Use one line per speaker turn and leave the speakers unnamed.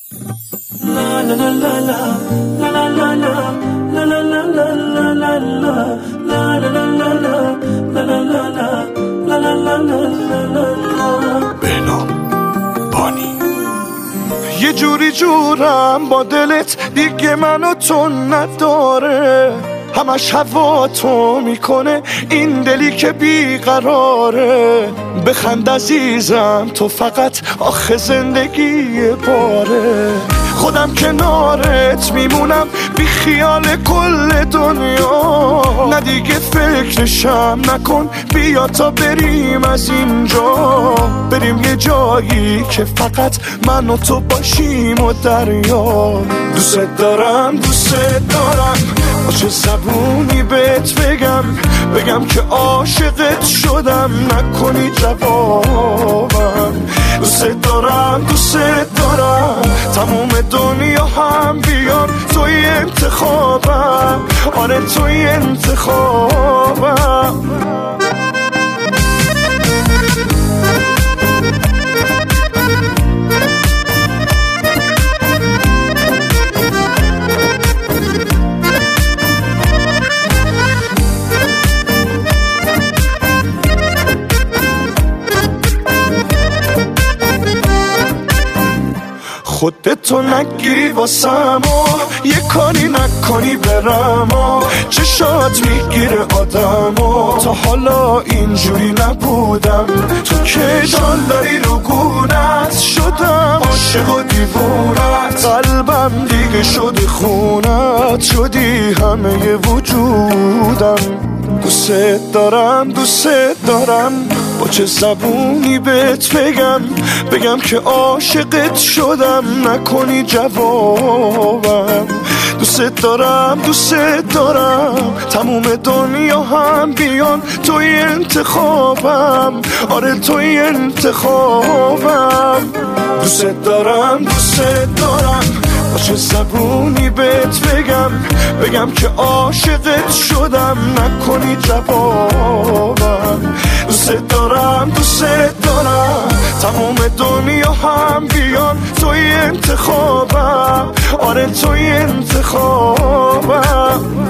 یه جوری جورم با دلت دیگه منو تو نداره، همش هوا تو میکنه این دلی که بیقراره. بخند عزیزم تو فقط آخه زندگی باره، خودم کنارت میمونم بی خیال کل دنیا. نه دیگه فکرشم نکن، بیا تا بریم از اینجا، بریم یه جایی که فقط من و تو باشیم و دریا. دوست دارم دوست دارم، با چه زبونی بهت بگم که عاشقت شدم، نکنی جوابم. دوست دارم تموم دنیا هم بیار توی انتخابم، آره توی انتخابم. خودتو نگیری واسم و یه کاری نکنی برم و چشات میگیره آدم و تا حالا اینجوری نبودم. تو که جان داری رو گونت شدم، عاشق و دیوونت، قلبم دیگه شده خونت، شدی همه وجودم. دوست دارم با چه زبونی بهت بگم که عاشقت شدم، نکنی جوابم. دوست دارم تموم دنیا هم بیان توی انتخابم، آره توی انتخابم. دوست دارم با چه زبونی بهت بگم که عاشقت شدم، نکنی جوابم. دوست دارم تموم دنیا هم بیان توی انتخابم، آره توی انتخابم.